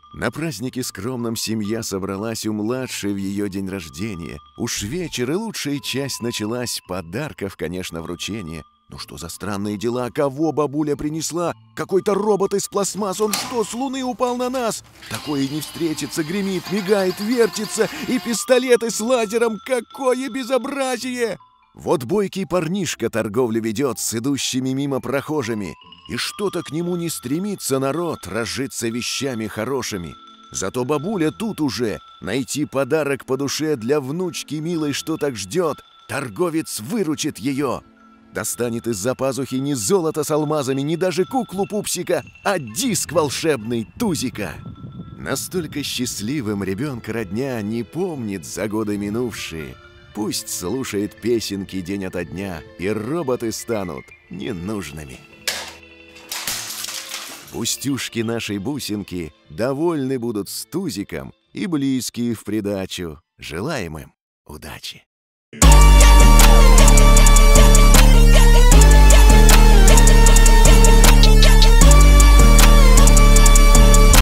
На празднике скромном семья собралась у младшей в ее день рождения. Уж вечер и лучшая часть началась, подарков, конечно, вручение. Ну что за странные дела? Кого бабуля принесла? Какой-то робот из пластмасс. Он что, с луны упал на нас? Такое не встретится, гремит, мигает, вертится. И пистолеты с лазером. Какое безобразие! Вот бойкий парнишка торговлю ведет с идущими мимо прохожими. И что-то к нему не стремится народ разжиться вещами хорошими. Зато бабуля тут уже. Найти подарок по душе для внучки милой, что так ждет. Торговец выручит ее. Достанет из-за пазухи не золото с алмазами, не даже куклу пупсика, а диск волшебный тузика. Настолько счастливым ребенка родня не помнит за годы минувшие. Пусть слушает песенки день ото дня, и роботы станут ненужными. Пустюшки нашей бусинки довольны будут с тузиком, и близкие в придачу. Желаем им удачи!